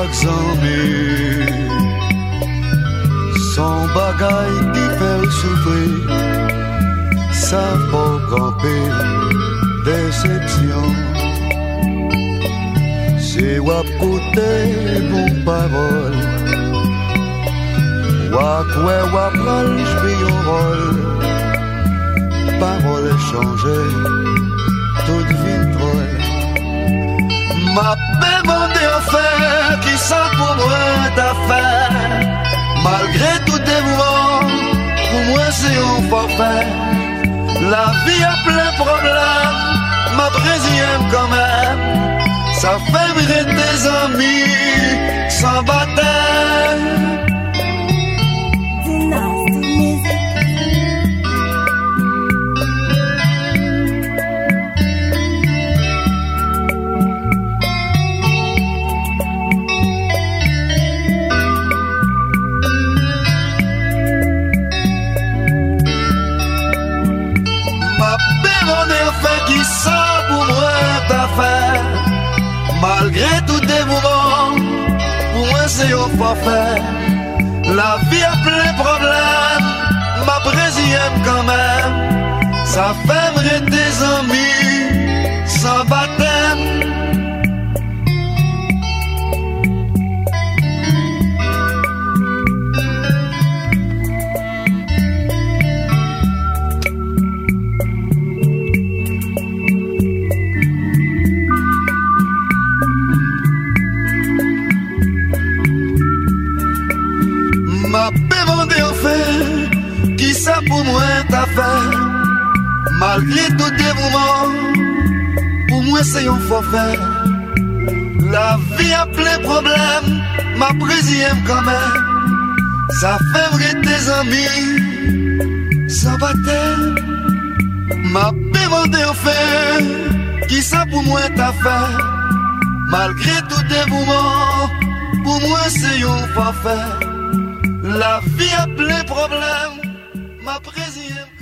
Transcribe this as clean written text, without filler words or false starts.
chaque ami. Son bagaille qui fait souffrir, ça faut camper déception. C'est wap koute mon parole, wap pral j'pay yon rôle. Parole changée, toute vie drôle. M'a demandé enfin qui ça pour moi t'a fait. Malgré tout dévouement, pour moi c'est un forfait. La vie a plein de problèmes, ma brésienne quand même. Ça fait briller tes amis sans baptême. Qui ça pour moi t'a fait. Malgré tout dévouement, pour moi c'est au forfait. La vie a plein de problèmes, ma brésienne quand même. Ça fait briller tes amis sans baptême. M'a demandé enfin qui ça pour moi t'a fait. Malgré tout dévouement, pour moi c'est un forfait. La vie a plein de problèmes, ma brésienne quand même. Ça fait vrai tes amis, ça battait. M'a demandé enfin qui ça pour moi t'a fait. Malgré tout dévouement, pour moi c'est un forfait. La vie a plein de problèmes, ma présidente.